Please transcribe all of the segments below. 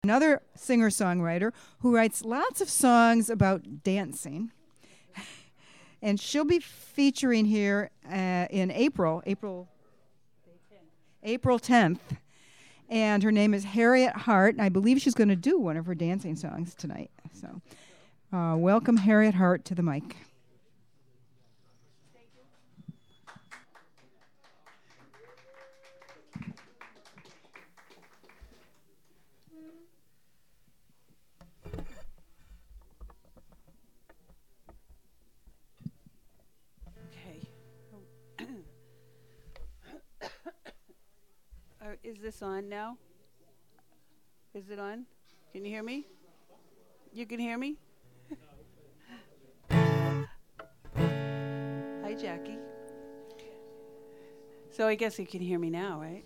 Another singer-songwriter who writes lots of songs about dancing. And she'll be featuring here in April 10th. And her name is Harriet Hart. And I believe she's going to do one of her dancing songs tonight. So welcome Harriet Hart to the mic. Is this on now? Is it on? Can you hear me? You can hear me? Hi, Jackie. So I guess you can hear me now, right?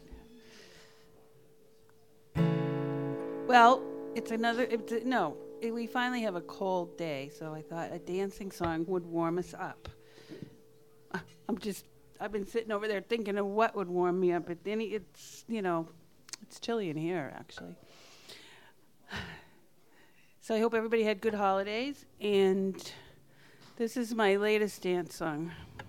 Well, we finally have a cold day, so I thought a dancing song would warm us up. I've been sitting over there thinking of what would warm me up. But then it's chilly in here, actually. So I hope everybody had good holidays. And this is my latest dance song.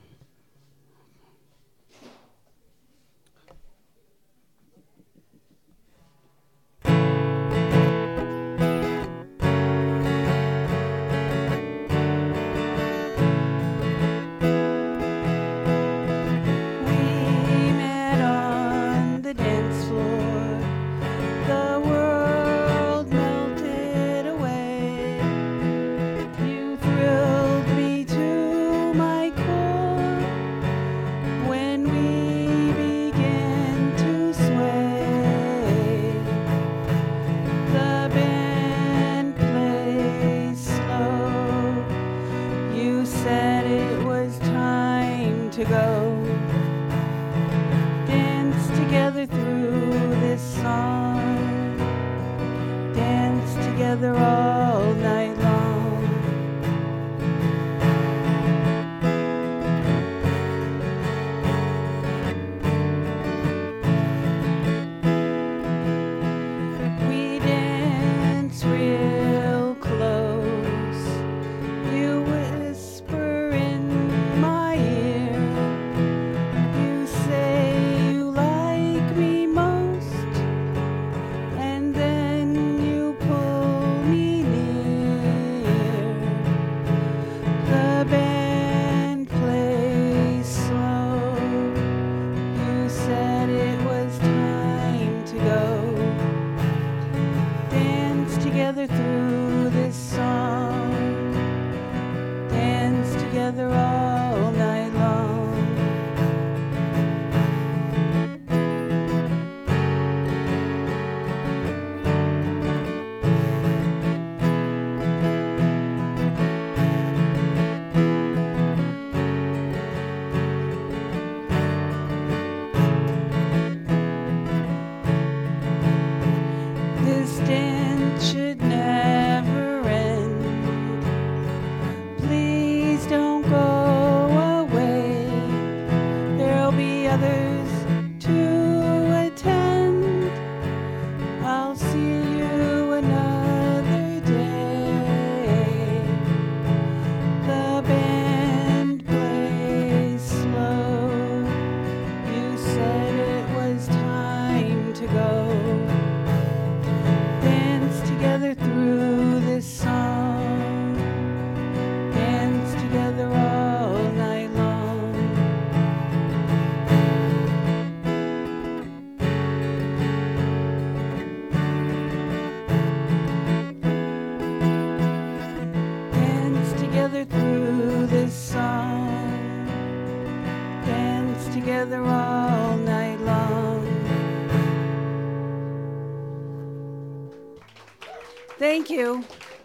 Thank you.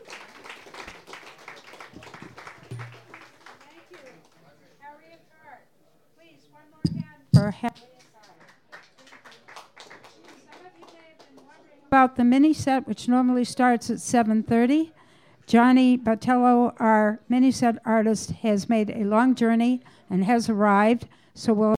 Thank you. Harriet Hart. Please, one more hand for Harriet Hart. Some of you may have been wondering about the mini set, which normally starts at 7:30. Johnny Batello, our mini set artist, has made a long journey and has arrived, so we'll